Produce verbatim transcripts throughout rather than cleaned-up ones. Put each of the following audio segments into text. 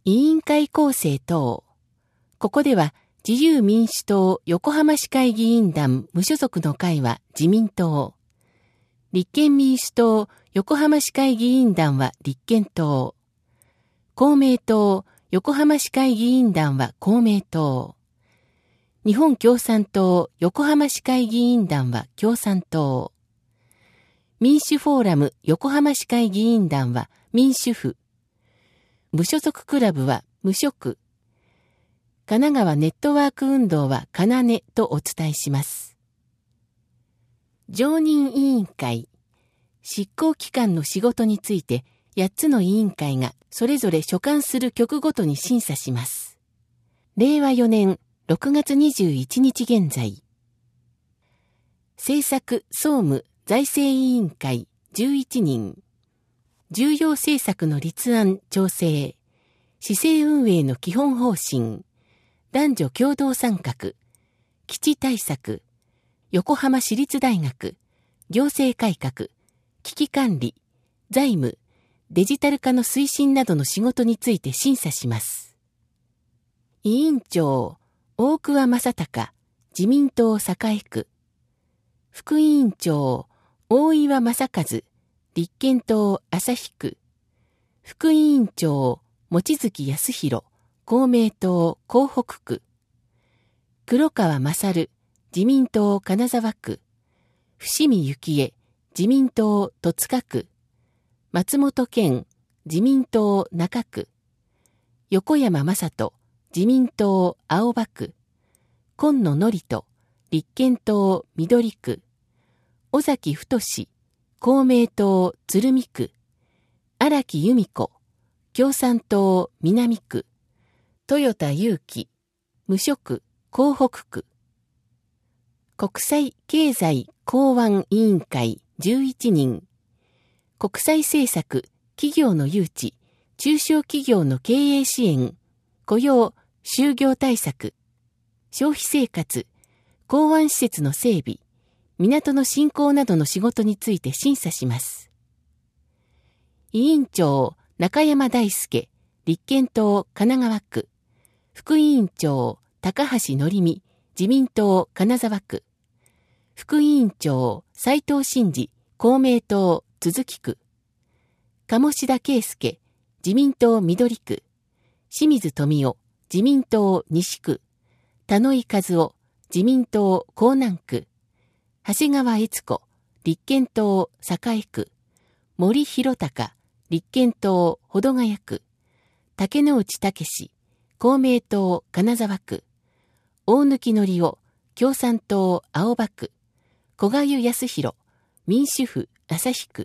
委員会構成等。ここでは自由民主党横浜市会議員団無所属の会は自民党。立憲民主党横浜市会議員団は立憲党。公明党横浜市会議員団は公明党。日本共産党横浜市会議員団は共産党。民主フォーラム横浜市会議員団は民主府。無所属クラブは無職。神奈川ネットワーク運動はかなねとお伝えします。常任委員会。執行機関の仕事についてやっつの委員会がそれぞれ所管する局ごとに審査します。れいわよねんろくがつにじゅういちにち現在。政策総務財政委員会じゅういちにん。重要政策の立案調整。市政運営の基本方針。男女共同参画。基地対策。横浜市立大学。行政改革。危機管理。財務。デジタル化の推進などの仕事について審査します。委員長大桑正隆、自民党栄区。副委員長大岩正和、立憲党旭区。副委員長望月康弘、公明党港北区。黒川勝、自民党金沢区。伏見幸恵、自民党戸塚区。松本健、自民党中区。横山正人、自民党青葉区。今野典人、立憲党緑区。尾崎太、公明党鶴見区。荒木由美子、共産党南区。豊田祐樹、無職港北区。国際経済港湾委員会じゅういちにん。国際政策、企業の誘致、中小企業の経営支援、雇用、就業対策、消費生活、港湾施設の整備、港の振興などの仕事について審査します。委員長、中山大輔、立憲党神奈川区。副委員長、高橋則美、自民党金沢区。副委員長、斉藤真二、公明党都筑区。鴨志田圭介、自民党緑区。清水富夫、自民党西区。田野井和夫、自民党江南区。長谷川悦子、立憲党栄区。森弘隆、立憲党保土ヶ谷区。竹之内武、公明党金沢区。大貫則夫、共産党青葉区。小賀湯康弘、民主府旭区。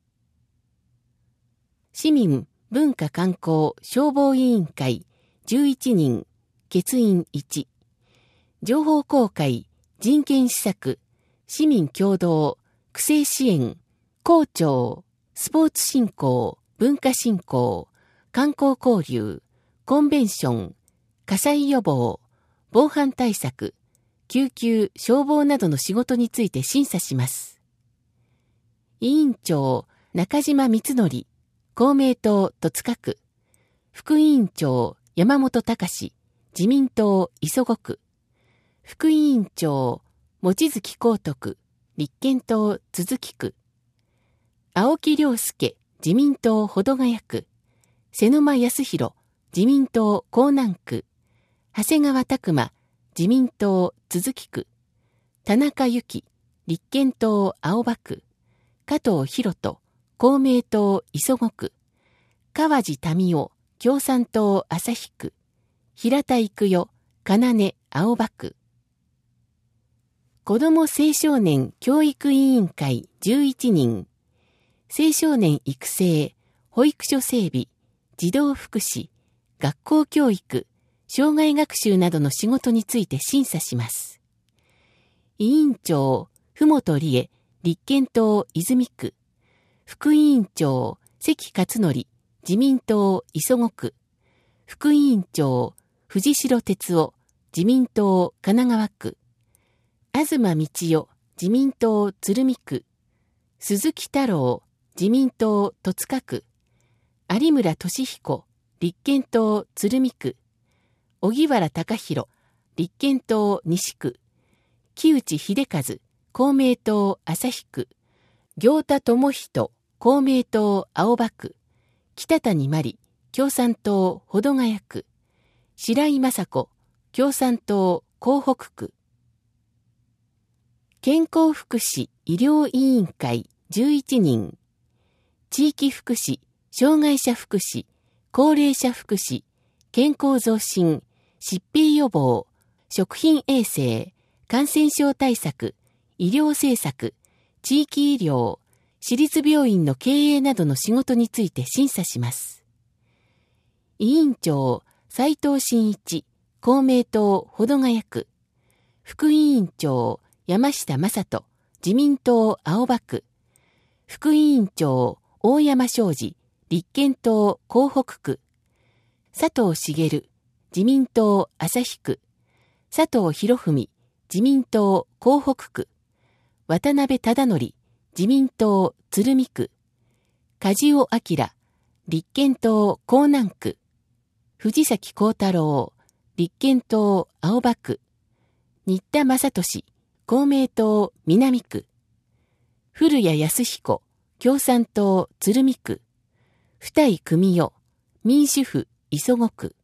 市民文化観光消防委員会じゅういちにん、欠員いち。情報公開、人権施策、市民共同、区政支援、校長、スポーツ振興、文化振興、観光交流、コンベンション、火災予防、防犯対策、救急、消防などの仕事について審査します。委員長、中島光則、公明党戸塚区。副委員長、山本隆、自民党磯子区。副委員長、望月光徳、立憲党都筑区。青木亮介、自民党保土ヶ谷区。瀬沼康弘、自民党江南区。長谷川拓馬、自民党都筑区。田中由紀、立憲党青葉区。加藤博人、公明党磯子区。川地民夫、共産党旭区。平田育代、金根青葉区。子ども青少年教育委員会じゅういちにん。青少年育成、保育所整備、児童福祉、学校教育、障害学習などの仕事について審査します。委員長、ふもとりえ、立憲党泉区。副委員長、関勝則、自民党磯子区。副委員長、藤代哲夫、自民党神奈川区。東道代、自民党鶴見区。鈴木太郎、自民党戸塚区。有村俊彦、 立憲党鶴見区、荻原隆弘、立憲党西区、木内秀和、公明党旭区、行田智人、公明党青葉区、北谷真理、共産党保土ヶ谷区、白井雅子、共産党江北区。健康福祉医療委員会じゅういちにん、地域福祉、障害者福祉、高齢者福祉、健康増進、疾病予防、食品衛生、感染症対策、医療政策、地域医療、私立病院の経営などの仕事について審査します。委員長、斉藤真一、公明党保土ヶ谷区、副委員長、山下正人、自民党青葉区、副委員長、大山昌司、立憲党江北区、佐藤茂、自民党旭区、佐藤博文、自民党江北区、渡辺忠則、自民党鶴見区、梶尾明、立憲党江南区、藤崎幸太郎、立憲党青葉区、新田正俊、公明党南区、古谷康彦、共産党鶴見区、二井組代、民主府磯子区。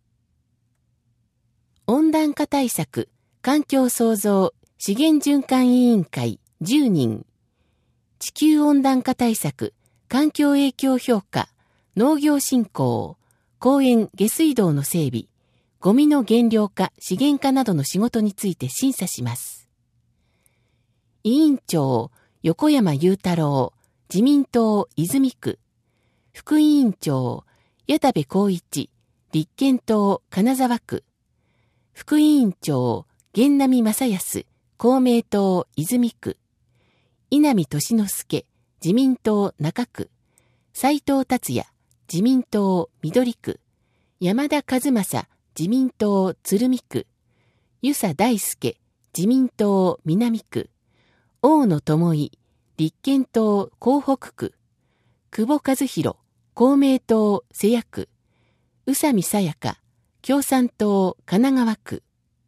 温暖化対策、環境創造、資源循環委員会じゅうにん、地球温暖化対策、環境影響評価、農業振興、公園下水道の整備、ゴミの減量化、資源化などの仕事について審査します。委員長、横山裕太郎、自民党泉区、副委員長、矢田部光一、立憲党金沢区、副委員長、源波正康、公明党泉区、稲見俊之助、自民党中区、斉藤達也、自民党緑区、山田和正、自民党鶴見区、遊佐大輔、自民党南区、大野智井、立憲党江北区、久保和弘、公明党瀬谷区、宇佐美沙耶香、共産党神奈川区。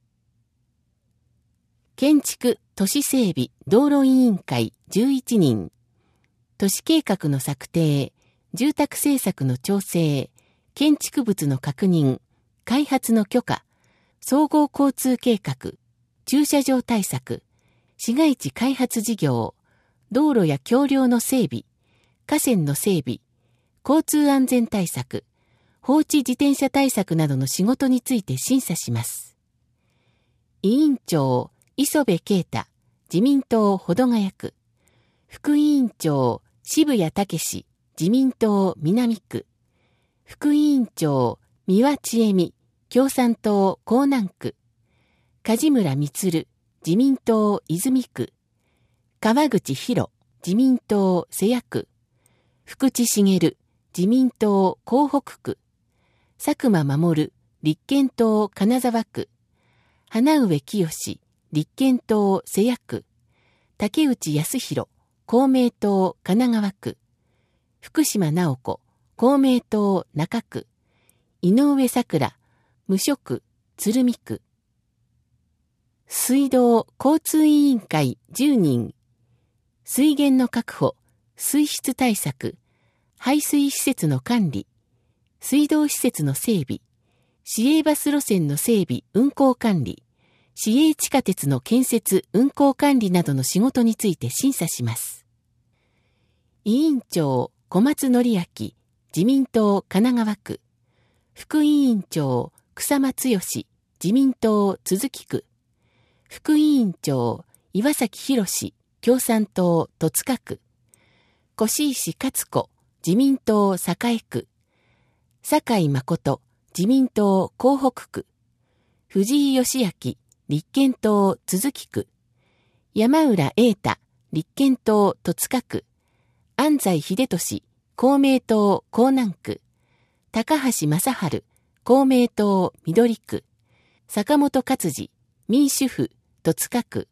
建築都市整備道路委員会じゅういちにん、都市計画の策定、住宅政策の調整、建築物の確認、開発の許可、総合交通計画、駐車場対策、市街地開発事業、道路や橋梁の整備、河川の整備、交通安全対策、放置自転車対策などの仕事について審査します。委員長、磯部啓太、自民党保土ヶ谷区、副委員長、渋谷武史、自民党南区、副委員長、三輪千恵美、共産党江南区、梶村充、自民党泉区、川口博、自民党瀬谷区、福地茂、自民党江北区、佐久間守、立憲党金沢区、花上清、立憲党瀬谷区、竹内康弘、公明党神奈川区、福島直子、公明党中区、井上桜、無職、鶴見区。水道交通委員会じゅうにん、水源の確保、水質対策、排水施設の管理、水道施設の整備、市営バス路線の整備・運行管理、市営地下鉄の建設・運行管理などの仕事について審査します。委員長、小松則明、自民党神奈川区、副委員長、草間剛、自民党都筑区、副委員長、岩崎博、共産党戸塚区、越石勝子、自民党栄区、坂井誠、自民党江北区、藤井義明、立憲党都筑区、山浦瑛太、立憲党戸塚区、安西秀俊、公明党江南区、高橋正治、公明党緑区、坂本勝次、民主府戸塚区。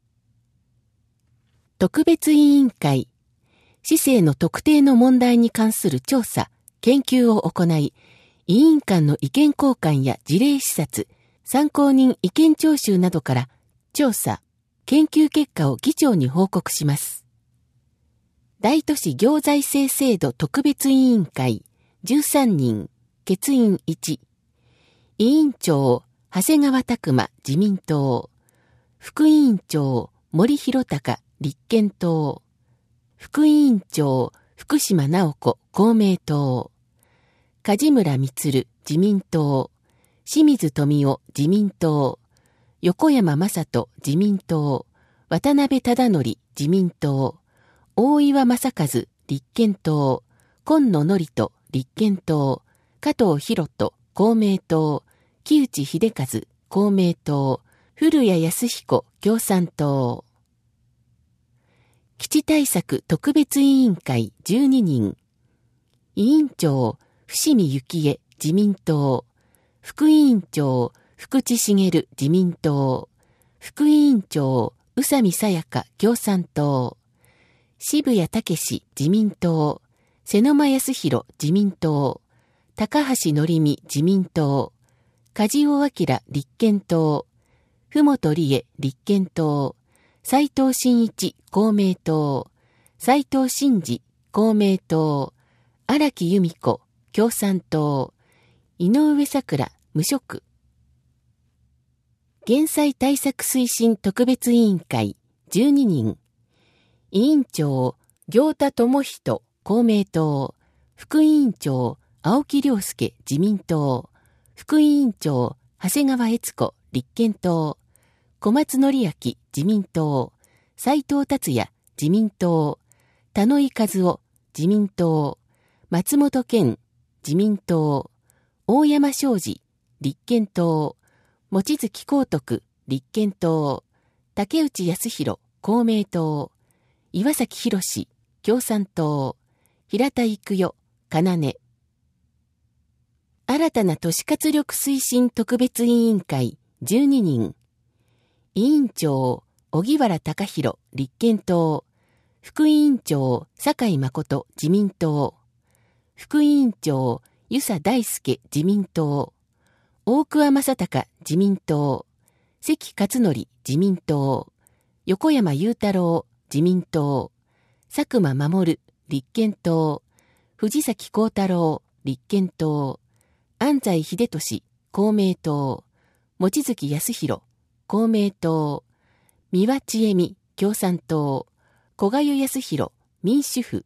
特別委員会、市政の特定の問題に関する調査、研究を行い、 委員間の意見交換や事例視察、参考人意見聴取などから調査、研究結果を議長に報告します。大都市行財政制度特別委員会じゅうさんにん、欠員いち。委員長、長谷川拓馬自民党。副委員長、森弘隆立憲党。副委員長、福島直子公明党。梶村充自民党。清水富夫自民党。横山正人自民党。渡辺忠則自民党。大岩正和立憲党。今野典人立憲党。加藤博人公明党。木内秀和公明党。古谷康彦共産党。基地対策特別委員会じゅうににん。委員長、伏見幸恵自民党。副委員長、福地茂自民党。副委員長、宇佐美さやか共産党。渋谷武史自民党。瀬沼康弘自民党。高橋則美自民党。梶尾明立憲党。ふもとりえ立憲党。斉藤真一公明党。斉藤真二公明党。荒木由美子共産党。井上桜無職。減災対策推進特別委員会じゅうににん。委員長、行田智人公明党。副委員長、青木亮介自民党。副委員長、長谷川悦子立憲党。小松則明自民党。斉藤達也自民党。田野井和夫自民党。松本健自民党。大山昌司立憲党。望月光徳立憲党。竹内康弘公明党。岩崎博共産党。平田育代かなね。新たな都市活力推進特別委員会じゅうににん。委員長、荻原隆弘立憲党。副委員長、坂井誠自民党。副委員長、遊佐大輔自民党。大桑正隆自民党。関勝則自民党。横山裕太郎自民党。佐久間守立憲党。藤崎幸太郎立憲党。安西秀俊公明党。望月康弘公明党。三輪千恵美共産党。小賀代康弘民主府。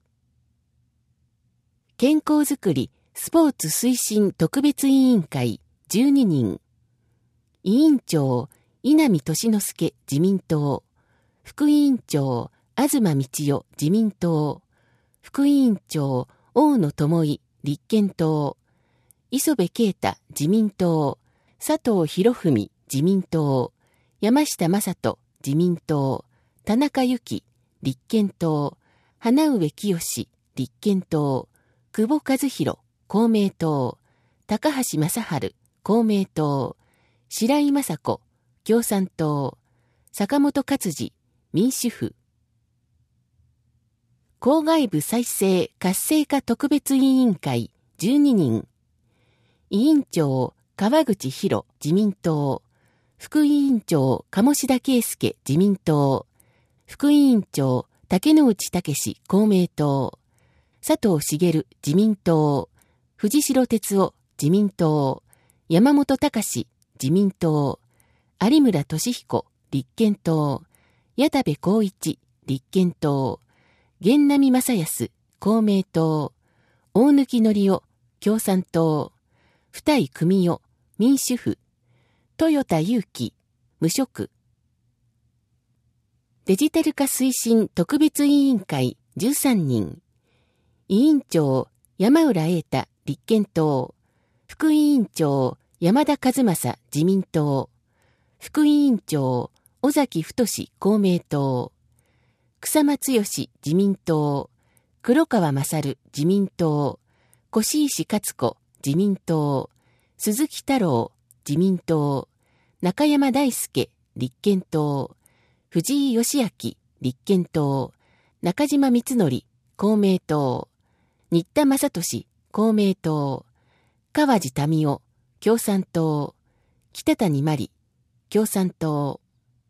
健康づくりスポーツ推進特別委員会じゅうににん。委員長、稲見俊之助自民党。副委員長、東道夫自民党。副委員長、大野智井立憲党。磯部啓太自民党。佐藤博文自民党。山下正人自民党。田中由紀立憲党。花上清立憲党。久保和弘公明党。高橋正治公明党。白井雅子共産党。坂本勝次民主府。郊外部再生活性化特別委員会じゅうににん。委員長、川口博自民党。副委員長、鴨志田圭介自民党。副委員長、竹之内武公明党。佐藤茂自民党。藤代哲夫自民党。山本隆自民党。有村俊彦立憲党。矢田部光一立憲党。源波正康公明党。大貫則夫共産党。二井組夫民主府。豊田祐樹無職。デジタル化推進特別委員会じゅうさんにん。委員長、山浦瑛太立憲党。副委員長、山田和正自民党。副委員長、尾崎太公明党。草間剛自民党。黒川勝自民党。越石勝子自民党。鈴木太郎自民党。中山大輔立憲党。藤井義明立憲党。中島光則公明党。新田正俊公明党。 川地民夫、共産党。北谷真理、共産党。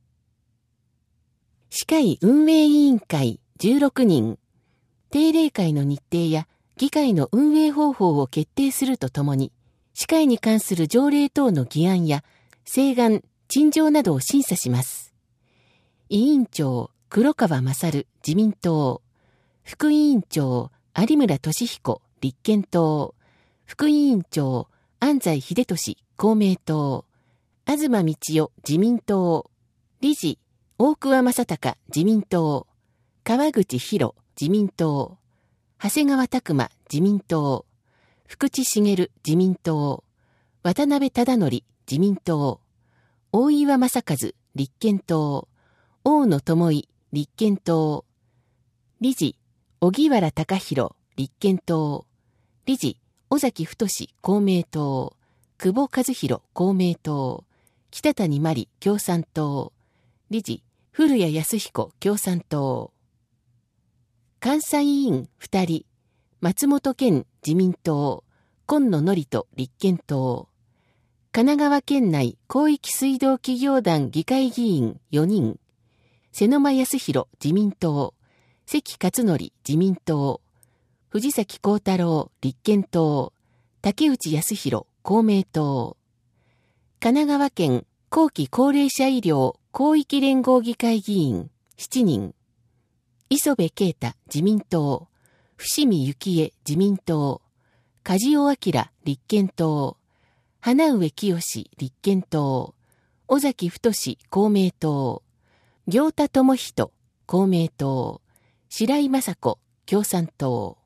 市会運営委員会じゅうろくにん。定例会の日程や議会の運営方法を決定するとともに、市会に関する条例等の議案や請願、陳情などを審査します。委員長、黒川勝、自民党。副委員長、有村俊彦、立憲党。副委員長、安西秀俊、公明党。東道夫、自民党。理事、大桑正隆、自民党。川口博、自民党。長谷川拓馬、自民党。福地茂、自民党。渡辺忠則、自民党。大岩正和、立憲党。大野智井、立憲党。理事、荻原隆弘、立憲党。理事、尾崎太、公明党。久保和弘、公明党。北谷真理、共産党。理事、古谷康彦、共産党。監査委員ふたり、松本健、自民党。今野典人、立憲党。神奈川県内広域水道企業団議会議員よにん。瀬沼康弘、自民党。関勝則、自民党。藤崎幸太郎、立憲党。竹内康弘、公明党。神奈川県後期高齢者医療広域連合議会議員しちにん。磯部啓太、自民党。伏見幸恵、自民党。梶尾明、立憲党。花上清、立憲党。尾崎太、公明党。行田智人、公明党。白井雅子、共産党。